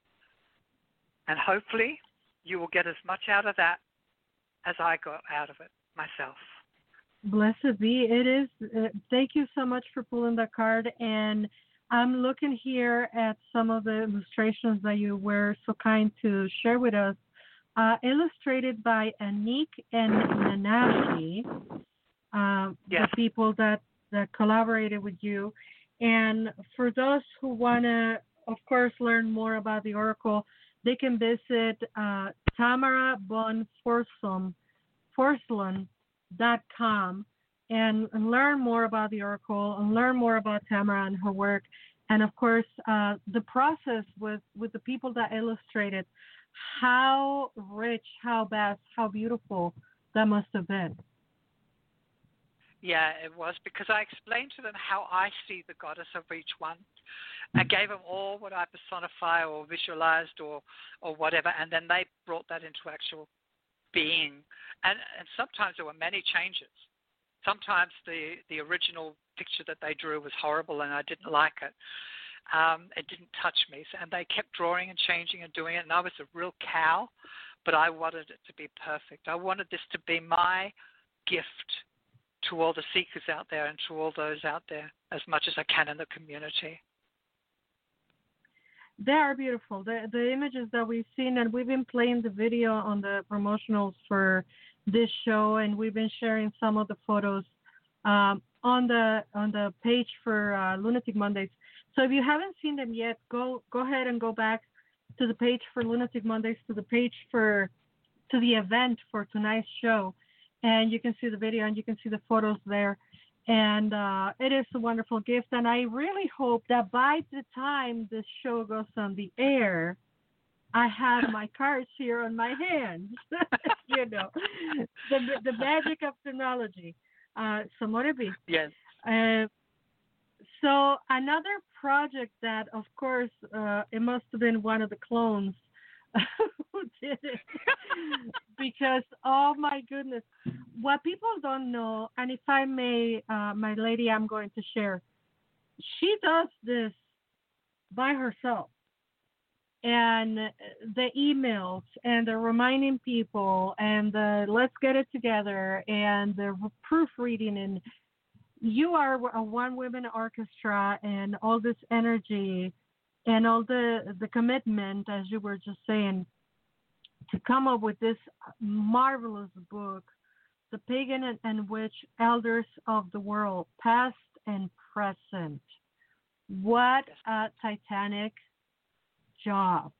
And hopefully you will get as much out of that as I got out of it myself. Blessed be. It is. Uh, thank you so much for pulling that card. And I'm looking here at some of the illustrations that you were so kind to share with us, uh, illustrated by Anik and Nanashi, uh, yes. the people that, that collaborated with you. And for those who want to, of course, learn more about the Oracle, they can visit uh, Tamara Von Forsum, Forslund dot com and learn more about the Oracle and learn more about Tamara and her work. And, of course, uh, the process with, with the people that illustrated, how rich, how vast, how beautiful that must have been. Yeah, it was, because I explained to them how I see the goddess of each one. I gave them all what I personify or visualized or, or whatever, and then they brought that into actual being. And, and sometimes there were many changes. Sometimes the, the original picture that they drew was horrible and I didn't like it. Um, it didn't touch me. So, and they kept drawing and changing and doing it, and I was a real cow, but I wanted it to be perfect. I wanted this to be my gift to all the seekers out there and to all those out there as much as I can in the community. They are beautiful. The the images that we've seen, and we've been playing the video on the promotionals for this show, and we've been sharing some of the photos um, on the on the page for uh, Lunatic Mondays. So if you haven't seen them yet, go go ahead and go back to the page for Lunatic Mondays, to the page for to the event for tonight's show, and you can see the video and you can see the photos there. And uh, it is a wonderful gift. And I really hope that by the time this show goes on the air, I have my cards here on my hands. You know, the the magic of technology. Uh, so, Morebi. Yes. Uh, so another project that, of course, uh, it must have been one of the clones who did it. Because, oh my goodness, what people don't know, and if I may, uh, my lady, I'm going to share, she does this by herself. And the emails and the reminding people and the let's get it together and the proofreading, and you are a one women orchestra, and all this energy and all the, the commitment, as you were just saying, to come up with this marvelous book, The Pagan and, and Witch Elders of the World, Past and Present. What a titanic job.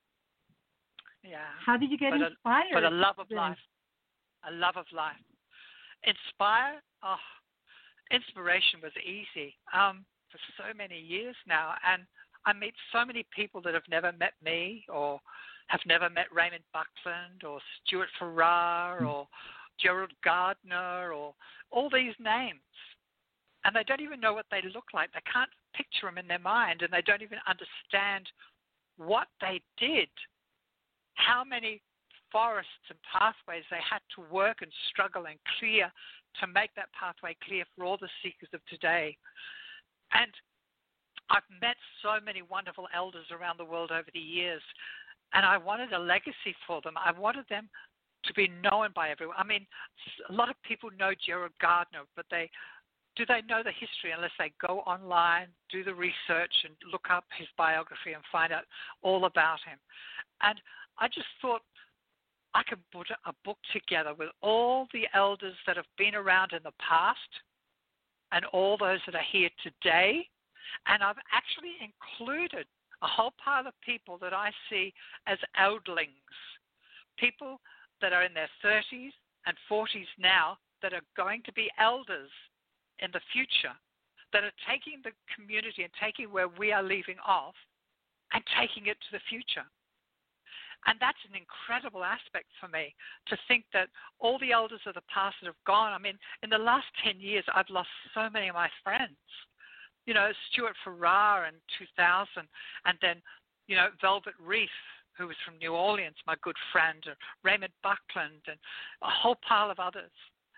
Yeah. How did you get but inspired? A, but a love of then? life. A love of life. Inspire? Oh, inspiration was easy um, for so many years now. And I meet so many people that have never met me or have never met Raymond Buckland or Stuart Farrar or Gerald Gardner or all these names. And they don't even know what they look like. They can't picture them in their mind, and they don't even understand what they did, how many forests and pathways they had to work and struggle and clear to make that pathway clear for all the seekers of today. And I've met so many wonderful elders around the world over the years, and I wanted a legacy for them. I wanted them to be known by everyone. I mean, a lot of people know Gerald Gardner, but they do they know the history unless they go online, do the research, and look up his biography and find out all about him. And I just thought I could put a book together with all the elders that have been around in the past and all those that are here today. And I've actually included a whole pile of people that I see as eldlings, people that are in their thirties and forties now that are going to be elders in the future, that are taking the community and taking where we are leaving off and taking it to the future. And that's an incredible aspect for me, to think that all the elders of the past that have gone. I mean, in the last ten years, I've lost so many of my friends. You know, Stuart Farrar in two thousand, and then, you know, Velvet Reef, who was from New Orleans, my good friend, or Raymond Buckland, and a whole pile of others.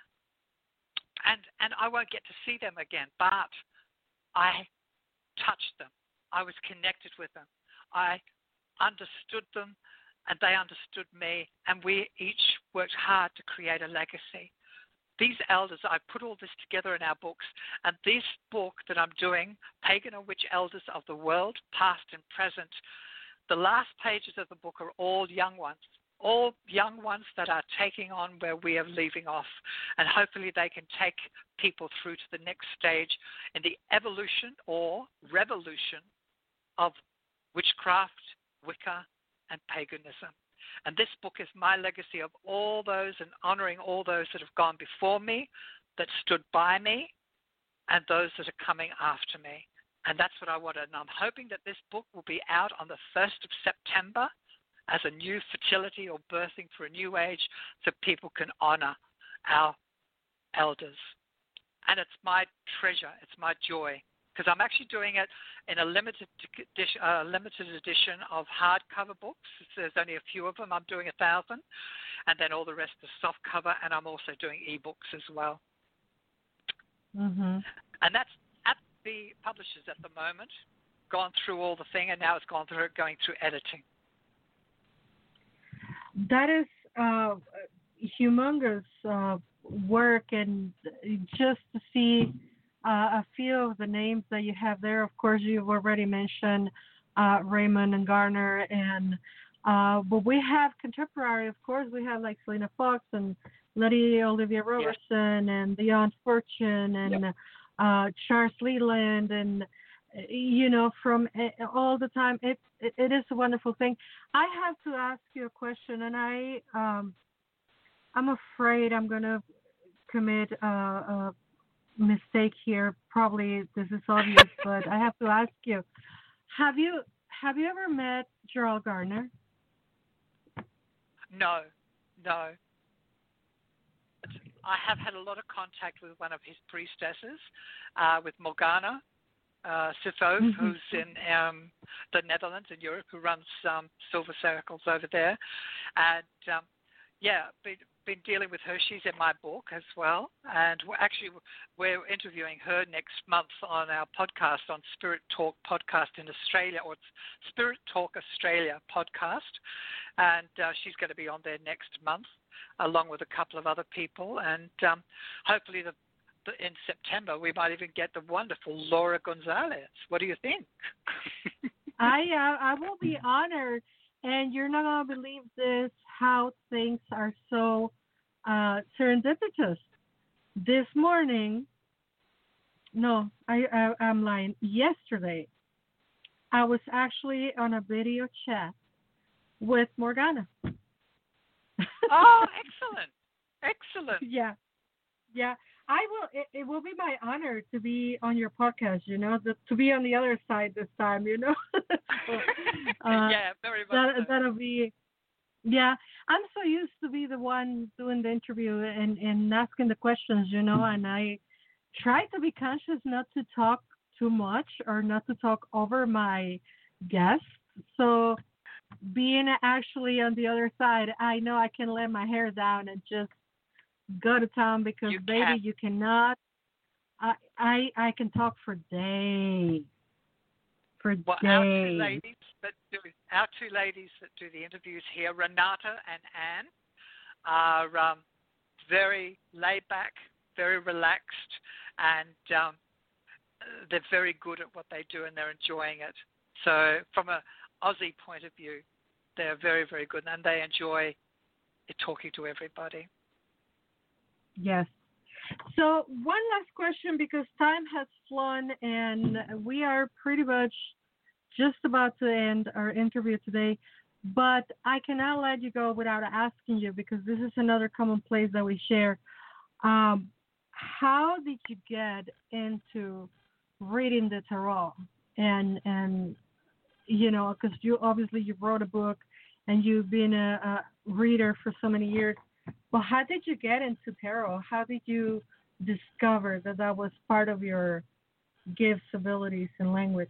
And and I won't get to see them again, but I touched them. I was connected with them. I understood them, and they understood me, and we each worked hard to create a legacy. These elders, I put all this together in our books, and this book that I'm doing, Pagan and Witch Elders of the World, Past and Present, the last pages of the book are all young ones, all young ones that are taking on where we are leaving off, and hopefully they can take people through to the next stage in the evolution or revolution of witchcraft, Wicca, and paganism. And this book is my legacy of all those and honoring all those that have gone before me, that stood by me, and those that are coming after me. And that's what I wanted. And I'm hoping that this book will be out on the first of September as a new fertility or birthing for a new age, so people can honor our elders. And it's my treasure. It's my joy. Because I'm actually doing it in a limited edition, uh, limited edition of hardcover books. There's only a few of them. I'm doing a thousand, and then all the rest is soft cover, and I'm also doing ebooks as well. Mm-hmm. And that's at the publishers at the moment. Gone through all the thing, and now it's gone through going through editing. That is uh, humongous uh, work, and just to see Uh, a few of the names that you have there. Of course, you've already mentioned uh, Raymond and Garner, and uh, but we have contemporary. Of course, we have like Selena Fox and Lydia Olivia Robertson, yes, and Beyond Fortune, and yep. uh, Charles Leland, and you know, from uh, all the time. It, it it is a wonderful thing. I have to ask you a question, and I um, I'm afraid I'm gonna commit a. Uh, uh, mistake here. Probably this is obvious, but I have to ask you: Have you have you ever met Gerald Gardner? No, no. I have had a lot of contact with one of his priestesses, uh, with Morgana uh, Sifo, mm-hmm. who's in um, the Netherlands in Europe, who runs um, Silver Circles over there, and um, yeah, been, been dealing with her. She's in my book as well. And we're actually, we're interviewing her next month on our podcast, on Spirit Talk podcast in Australia, or it's Spirit Talk Australia podcast. And uh, she's going to be on there next month, along with a couple of other people. And um, hopefully the, the, in September, we might even get the wonderful Laura Gonzalez. What do you think? I, uh, I will be honored. And you're not going to believe this, how things are so uh, serendipitous. This morning, no, I, I, I'm lying. Yesterday, I was actually on a video chat with Morgana. Oh, excellent. Excellent. Yeah. Yeah. I will, it, it will be my honor to be on your podcast, you know, the, to be on the other side this time, you know. So, uh, yeah, very much that, so. That'll be, yeah. I'm so used to be the one doing the interview and, and asking the questions, you know, and I try to be conscious not to talk too much or not to talk over my guests. So being actually on the other side, I know I can let my hair down and just go to town because You baby, can. you cannot. I I I can talk for days. For Well, our two days. ladies that do our two ladies that do the interviews here, Renata and Anne, are um, very laid back, very relaxed, and um, they're very good at what they do, and they're enjoying it. So, from a Aussie point of view, they're very, very good, and they enjoy talking to everybody. Yes. So one last question because time has flown and we are pretty much just about to end our interview today. But I cannot let you go without asking you because this is another commonplace that we share. Um, how did you get into reading the tarot? And and you know, because you obviously you wrote a book and you've been a, a reader for so many years. Well, how did you get into tarot? How did you discover that that was part of your gifts, abilities, and language?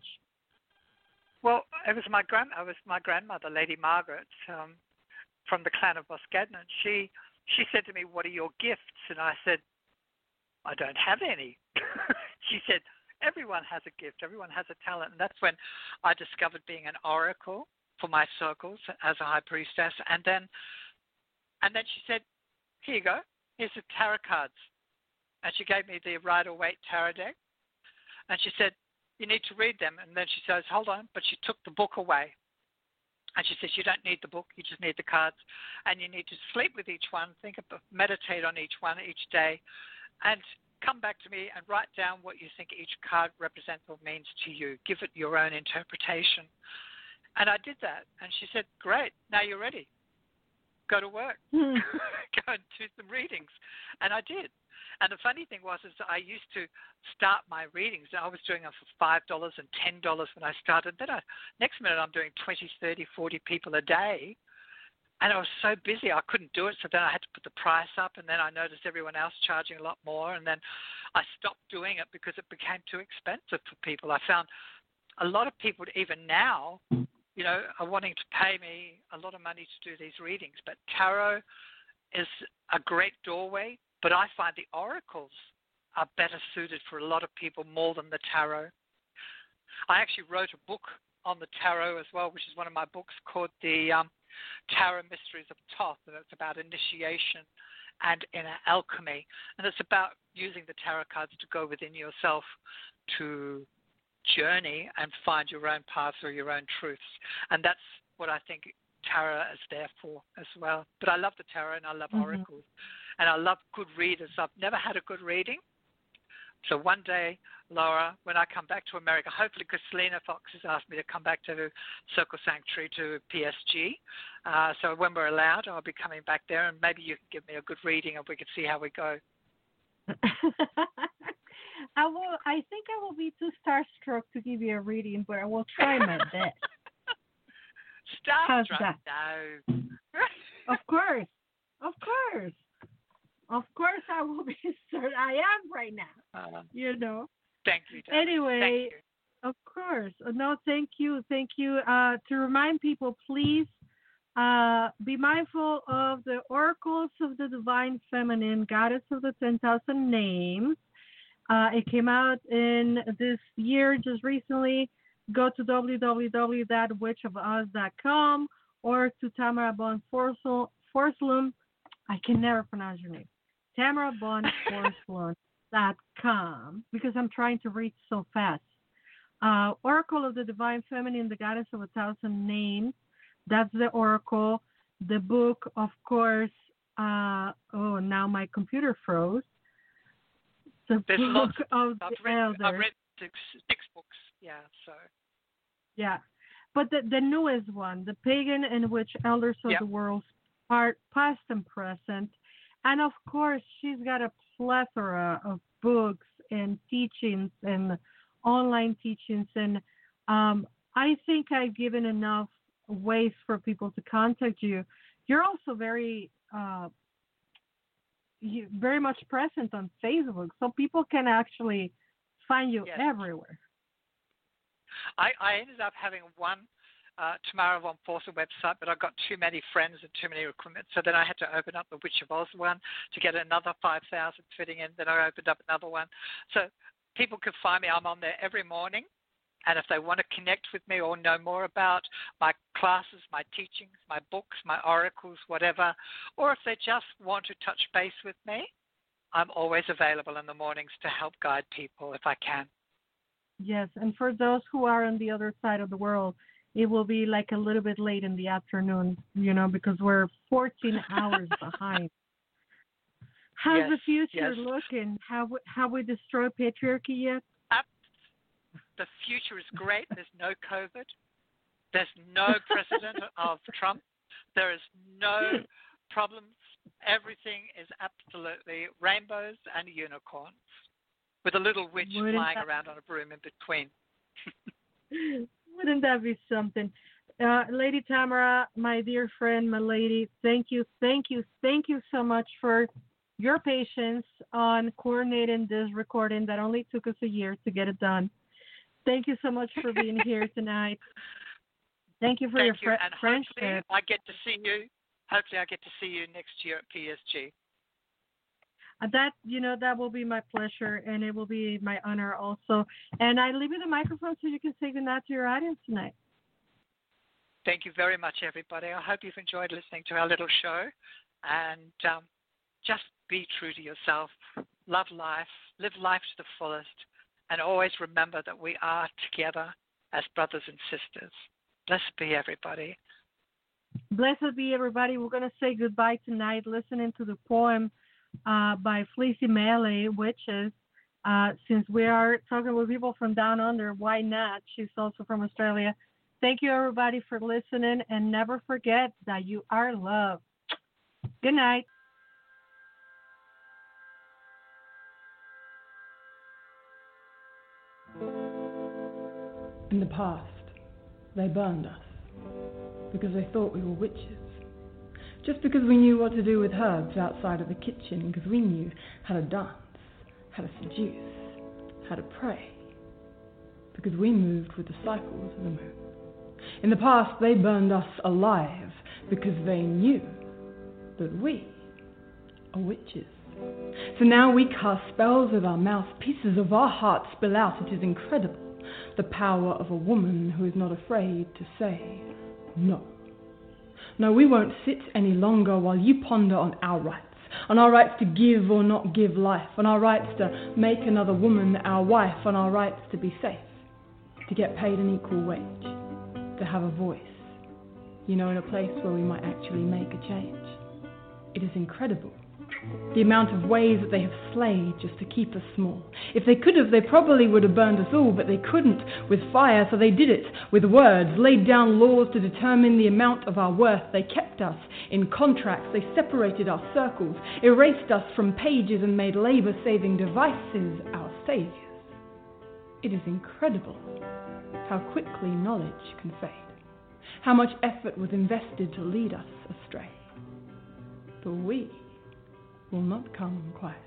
Well, it was my grand, I was my grandmother, Lady Margaret, um, from the clan of Boscadan. She she said to me, "What are your gifts?" And I said, "I don't have any." She said, "Everyone has a gift. Everyone has a talent." And that's when I discovered being an oracle for my circles as a high priestess. And then and then she said, "Here you go. Here's the tarot cards." And she gave me the Rider-Waite tarot deck. And she said, "You need to read them." And then she says, "Hold on." But she took the book away. And she says, "You don't need the book. You just need the cards. And you need to sleep with each one, think about, meditate on each one each day, and come back to me and write down what you think each card represents or means to you. Give it your own interpretation." And I did that. And she said, "Great. Now you're ready. Go to work." Hmm. Go and do some readings. And I did. And the funny thing was is that I used to start my readings. I was doing them for five dollars and ten dollars when I started. Then I, next minute I'm doing twenty, thirty, forty people a day. And I was so busy I couldn't do it. So then I had to put the price up. And then I noticed everyone else charging a lot more. And then I stopped doing it because it became too expensive for people. I found a lot of people, even now, you know, are wanting to pay me a lot of money to do these readings. But tarot is a great doorway, but I find the oracles are better suited for a lot of people more than the tarot. I actually wrote a book on the tarot as well, which is one of my books called the um, Tarot Mysteries of Thoth, and it's about initiation and inner alchemy. And it's about using the tarot cards to go within yourself to journey and find your own path or your own truths. And that's what I think tarot is there for as well. But I love the tarot and I love mm-hmm. oracles. And I love good readers. I've never had a good reading. So one day, Laura, when I come back to America, hopefully because Selena Fox has asked me to come back to Circle Sanctuary to P S G. Uh, so when we're allowed, I'll be coming back there and maybe you can give me a good reading and we can see how we go. I will. I think I will be too starstruck to give you a reading, but I will try my best. Starstruck? No. Of course. Of course. Of course I will be certain. I am right now. Uh, you know. Thank you, darling. Anyway, thank you. Of course. No, thank you. Thank you. Uh, to remind people, please uh, be mindful of the oracles of the Divine Feminine, Goddess of the ten thousand Names. Uh, it came out in this year, just recently. Go to w w w dot witch of us dot com or to Tamara Bon Forslund. I can never pronounce your name. Tamara Bon Forslund dot com because I'm trying to read so fast. Uh, Oracle of the Divine Feminine, the Goddess of a Thousand Names. That's the Oracle. The book, of course. Uh, oh, now my computer froze. The There's book lots of I've the read, Elder. I've read six, six books, yeah, so. Yeah. But the, the newest one, The Pagan in Which Elders of Yep. the World Are Past and Present. And of course, she's got a plethora of books and teachings and online teachings. And um, I think I've given enough ways for people to contact you. You're also very, uh, you, very much present on Facebook, so people can actually find you Yes. everywhere. I, I ended up having one uh, Tamara Von Forster website, but I got too many friends and too many recruitments, so then I had to open up the Witch of Oz one to get another five thousand fitting in. Then I opened up another one. So people can find me. I'm on there every morning. And if they want to connect with me or know more about my classes, my teachings, my books, my oracles, whatever, or if they just want to touch base with me, I'm always available in the mornings to help guide people if I can. Yes, and for those who are on the other side of the world, it will be like a little bit late in the afternoon, you know, because we're fourteen hours behind. How's Yes, the future yes. looking? Have we, have we destroyed patriarchy yet? The future is great. There's no COVID. There's no president of Trump. There is no problems. Everything is absolutely rainbows and unicorns with a little witch Wouldn't flying that- around on a broom in between. Wouldn't that be something? Uh, Lady Tamara, my dear friend, my lady, thank you, thank you, thank you so much for your patience on coordinating this recording that only took us a year to get it done. Thank you so much for being here tonight. Thank you for Thank your you. fr- And friendship. hopefully I get to see you. Hopefully I get to see you next year at P S G. Uh, That, you know, that will be my pleasure, and it will be my honor also. And I leave you the microphone so you can say goodnight to your audience tonight. Thank you very much, everybody. I hope you've enjoyed listening to our little show. And um, just be true to yourself. Love life. Live life to the fullest. And always remember that we are together as brothers and sisters. Blessed be everybody. Blessed be everybody. We're going to say goodbye tonight listening to the poem uh, by Fleecy Melee, Witches. Uh, since we are talking with people from down under, why not? She's also from Australia. Thank you, everybody, for listening. And never forget that you are loved. Good night. In the past, they burned us because they thought we were witches. Just because we knew what to do with herbs outside of the kitchen, because we knew how to dance, how to seduce, how to pray, because we moved with the cycles of the moon. In the past, they burned us alive because they knew that we are witches. So now we cast spells with our mouth, pieces of our hearts spill out. It is incredible, the power of a woman who is not afraid to say no. No, we won't sit any longer while you ponder on our rights, on our rights to give or not give life, on our rights to make another woman our wife, on our rights to be safe, to get paid an equal wage, to have a voice, you know, in a place where we might actually make a change. It is incredible, the amount of ways that they have slayed just to keep us small. If they could have, they probably would have burned us all, but they couldn't with fire, so they did it with words, laid down laws to determine the amount of our worth. They kept us in contracts, they separated our circles, erased us from pages and made labor-saving devices our saviors. It is incredible how quickly knowledge can fade, how much effort was invested to lead us astray. But we will not come quietly.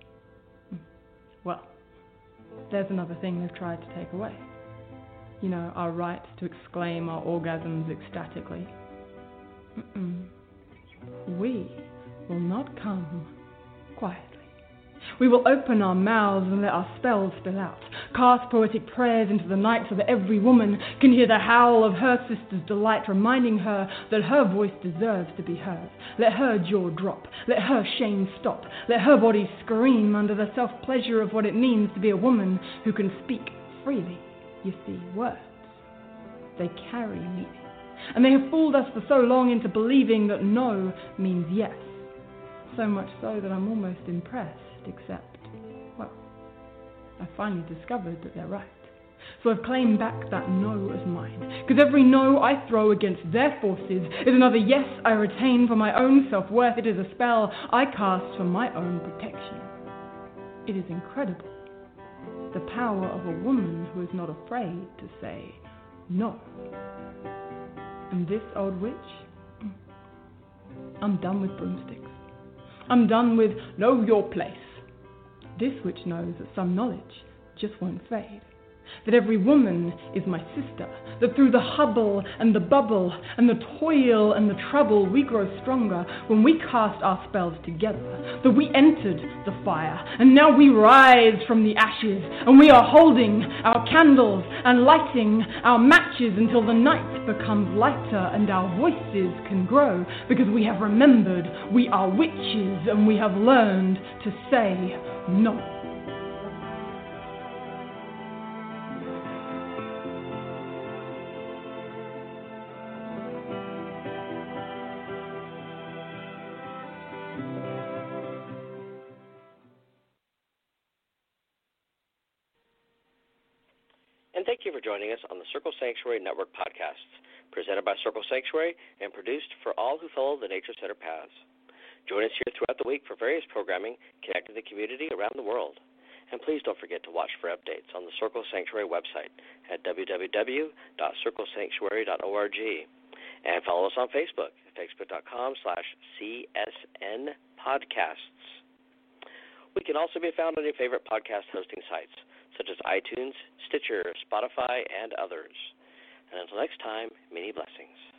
Well, there's another thing they've tried to take away. You know, our right to exclaim our orgasms ecstatically. Mm-mm. We will not come quietly. We will open our mouths and let our spells spill out, cast poetic prayers into the night so that every woman can hear the howl of her sister's delight, reminding her that her voice deserves to be heard. Let her jaw drop, let her shame stop, let her body scream under the self-pleasure of what it means to be a woman who can speak freely. You see, words, they carry meaning. And they have fooled us for so long into believing that no means yes. So much so that I'm almost impressed, except, well, I finally discovered that they're right. So I've claimed back that no as mine, because every no I throw against their forces is another yes I retain for my own self-worth. It is a spell I cast for my own protection. It is incredible, the power of a woman who is not afraid to say no. And this old witch, I'm done with broomsticks. I'm done with know your place. This witch knows that some knowledge just won't fade. That every woman is my sister. That through the hubble and the bubble and the toil and the trouble, we grow stronger when we cast our spells together. That we entered the fire and now we rise from the ashes, and we are holding our candles and lighting our matches until the night becomes lighter and our voices can grow, because we have remembered we are witches and we have learned to say no. And thank you for joining us on the Circle Sanctuary Network podcasts, presented by Circle Sanctuary and produced for all who follow the Nature Center paths. Join us here throughout the week for various programming connecting the community around the world. And please don't forget to watch for updates on the Circle Sanctuary website at w w w dot circle sanctuary dot org. And follow us on Facebook at facebook.com slash CSN podcasts. We can also be found on your favorite podcast hosting sites, such as iTunes, Stitcher, Spotify, and others. And until next time, many blessings.